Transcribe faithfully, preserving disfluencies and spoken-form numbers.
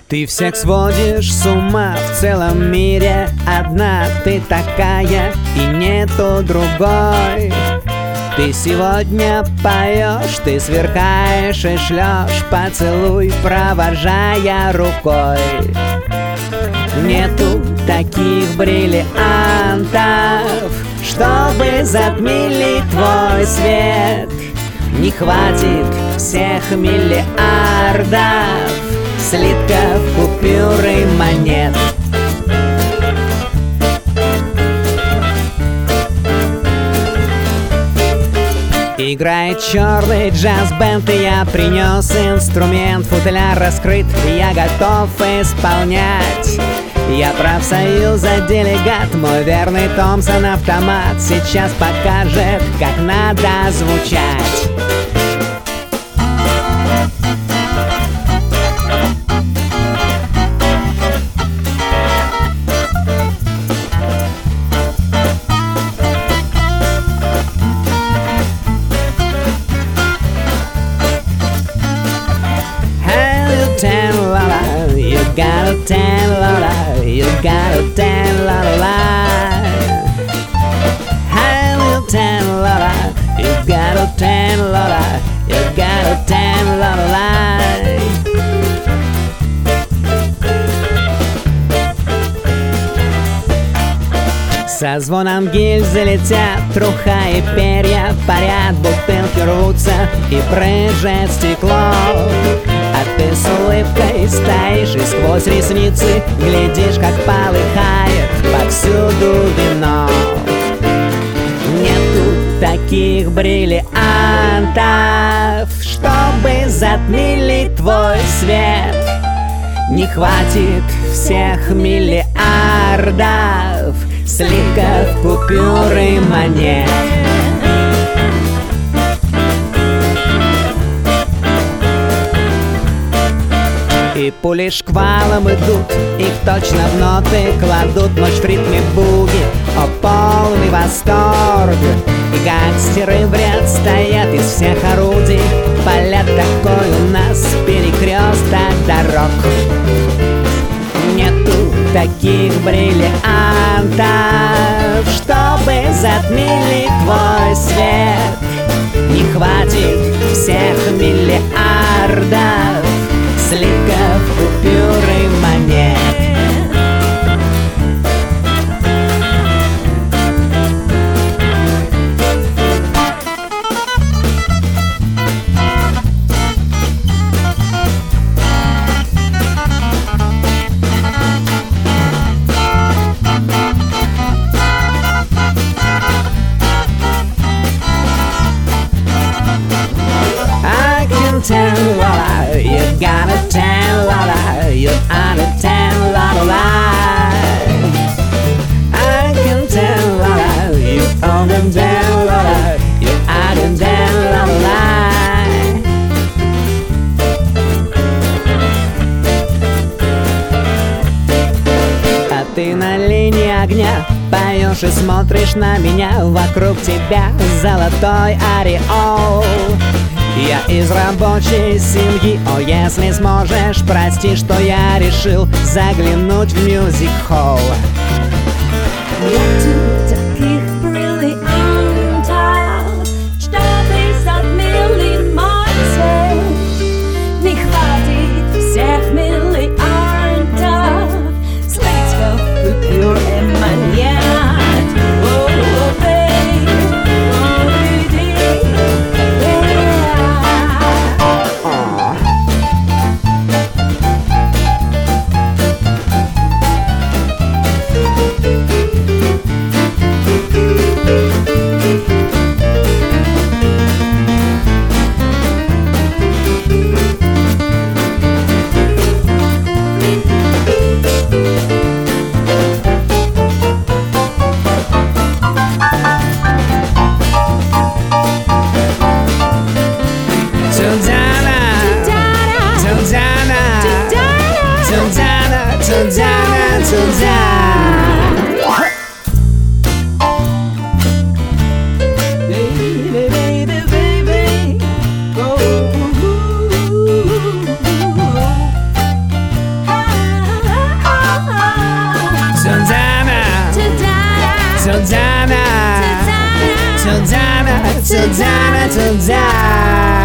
Ты всех сводишь с ума в целом мире. Одна ты такая и нету другой. Ты сегодня поешь, ты сверкаешь и шлешь поцелуй, провожая рукой. Нету таких бриллиантов, чтобы затмили твой свет. Не хватит всех миллиардов слитков, купюр и монет. Играет черный джаз-бенд, и я принес инструмент. Футляр раскрыт, и я готов исполнять. Я профсоюза делегат, мой верный Томпсон-автомат сейчас покажет, как надо звучать. You got a tan la la, you got a tan la la la. Hey, little tan la la, you got a tan la la, you got a tan la la la. Со звоном гильзы летят труха и перья, парят, бутылки рвутся и брызжет стекло. А ты с улыбкой стоишь и сквозь ресницы глядишь, как полыхает повсюду вино. Нету таких бриллиантов, чтобы затмили твой свет. Не хватит всех миллиардов слитков, купюр и монет. И пули шквалом идут, их точно в ноты кладут. Ночь в ритме буги, о, полный восторг. И гангстеры в ряд стоят из всех орудий. Палят, такой у нас перекресток дорог. Нету таких бриллиантов, чтобы затмили твой свет. Не хватит всех миллиардов слитков, купюр и монет. Tan la la, you got a tan la la, you on a tan la la la. I can tan la la, you on a tan la la, you on a tan la la la. А ты на линии огня поешь и смотришь на меня. Вокруг тебя золотой ореол. Я из рабочей семьи, о, если сможешь, прости, что я решил заглянуть в мюзик-холл. Нету таких бриллиантов, чтобы затмили мой свет. Не хватит всех миллиардов слитков, купюр и монет. Susanna, Susanna, Susanna, Susanna.